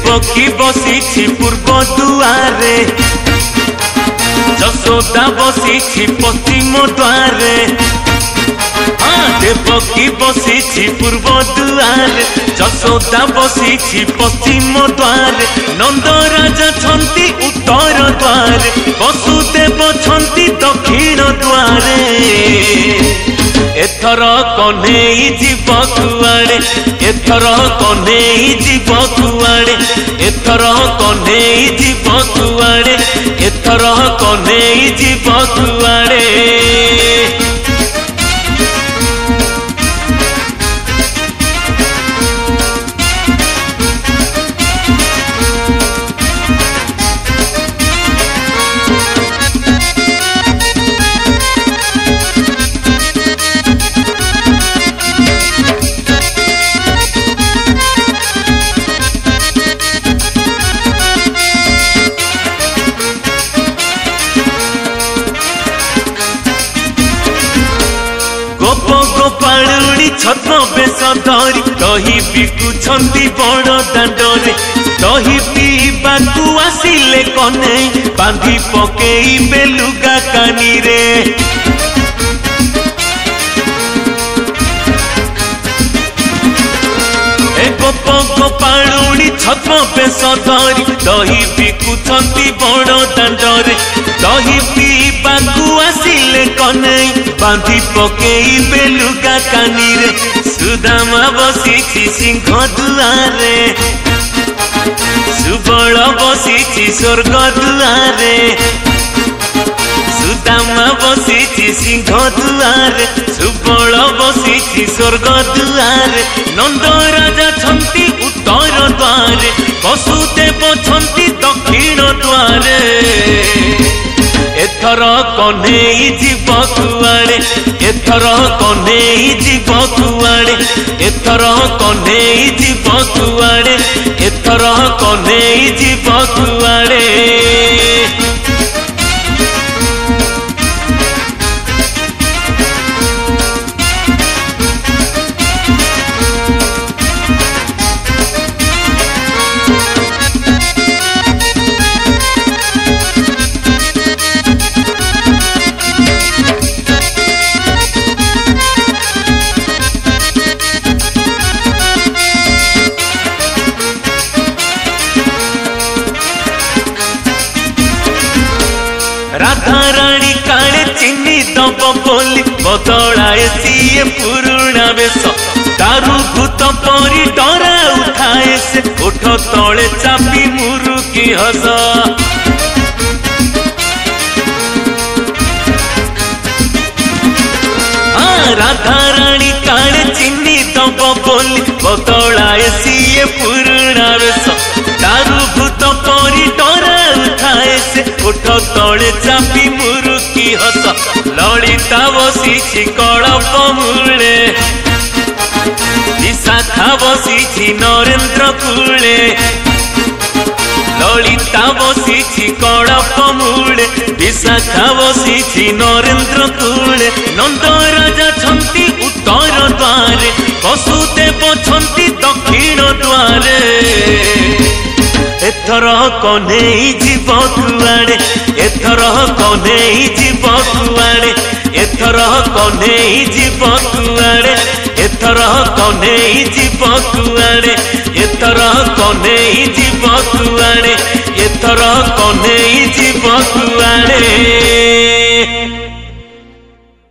देवकी बसी पूर्व दुआरे यशोदा बसी पश्चिम द्वारे। देवकी बसी पूर्व दुआरे यशोदा बसी पश्चिम द्वारे। नंद राजा छंती उत्तर द्वारे वसुदेव छंती दक्षिण द्वारे। एथर कन्हई जीव कुआड़े एथर कन्हई जीव कुआड़े एथर कन्हई जीव कुआड़े एथर कन्हई जीव कुआड़े। छद्म बेश धरी दही बिकुछंती बड़ दांडरे। दही पीबाकू आसिले कन्हई बांधी पकेइबे लुगा कानी रे। गोप गोपाळुणी छद्म बेश धरी दही बिकुछंती बड़ दांडरे। दही पीबाकू आसिले कन्हई बांधी पकेइबे लुगा कानी रे। सुदामा बसी सिंह दुआरे सुबल बसी स्वर्ग दुआरे। सुदामा बसी सिंह दुआरे सुबल बसी स्वर्ग दुआरे। नंद राजा छंती उत्तर द्वारे वसुदेव छंती दक्षिण द्वारे। एथर कन्हई जीव कुआड़े एथर कन्हई जीव कुआड़े एथर कन्हई जीव कुआड़े एथर कन्हई जीव कुआड़े। राधा रानी काले चिन्नी दब बोली बदलाए सीए पुरुणा बेश। दारू भूत परी डरा उठाए से उठ तले चापी मुरुकी हस। राधा रानी काले चिन्नी दब बोली बदलाए सीए पुरुणा बेश। दारू भूत परी डरा उठाए से उठ तले चापी मुरुकी हस। ललिता बसी कड़प मूले विशाखा बसी नरेंद्र कूले। ललिता बसी कड़प मूले विशाखा बसी नरेंद्र कूले। नंद राजा छंती उत्तर द्वारे वसुदेव छंती दक्षिण द्वारे। एथर कन्हई जीव कुआड़े एथर कन्हई जीव कुआड़े एथर कन्हई जीव कुआड़े एथर कन्हई जीव कुआड़े एथर कन्हई जीव कुआड़े एथर कन्हई जीव कुआड़े।